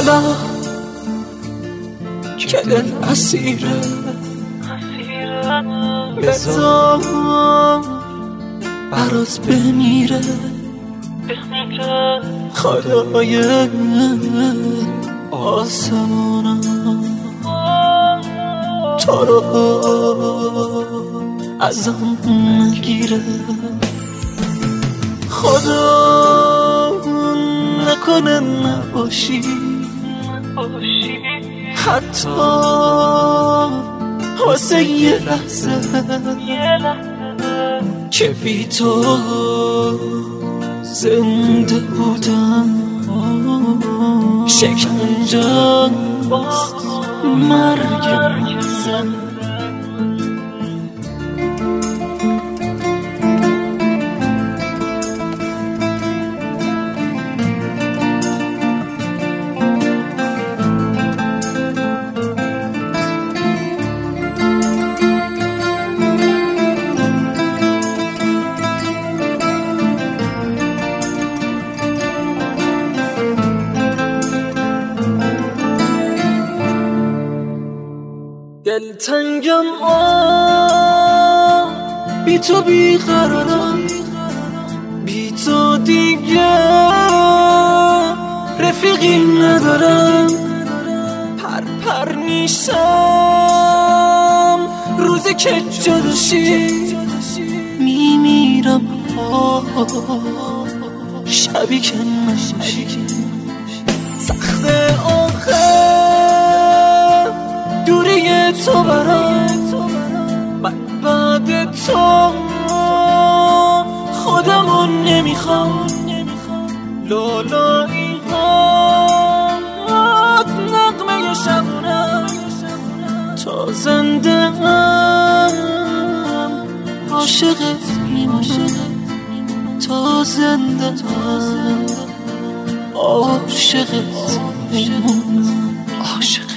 حالا که دل اسیره بذار برات بمیره خدای آسمانم تو رو ازم نگیره خدا نکنه نباشی حتی واسه یه لحظه که بی تو زنده بودم شکنجه مرگ مزن دلتنگم بی تو بی قرارم بی تو دیگه رفیقی ندارم پر میشم روزی که جداشی میمیرم شبی که نشی سخته آخر دوری تو برام بعد تو خودمون نمیخوام لالایی هات نغمه شبونم تا زنده هم عاشقت میمونم تا زنده هم عاشقت میمونم عاشقت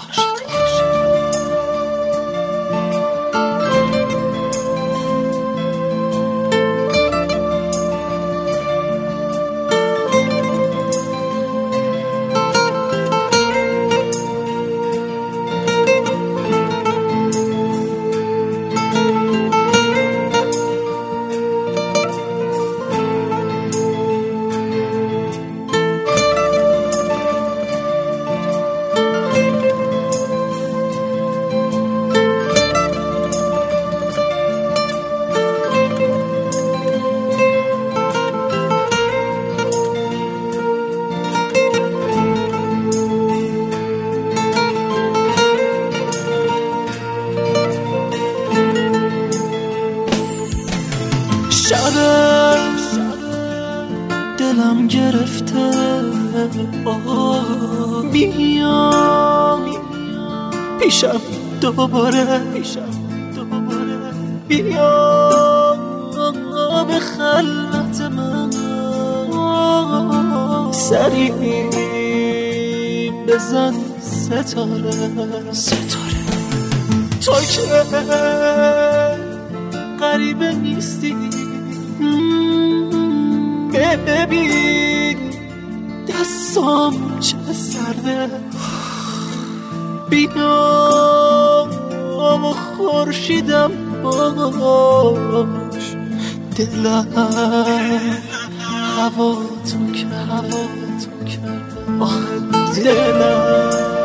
دلم گرفته بیا پیشم دوباره بیا به خلوت من سریع بزن ستاره تو که غریبه نیستی ببین دستام چه سرده بیا و خورشیدم باش دلم هوا تو کرده آخه دلم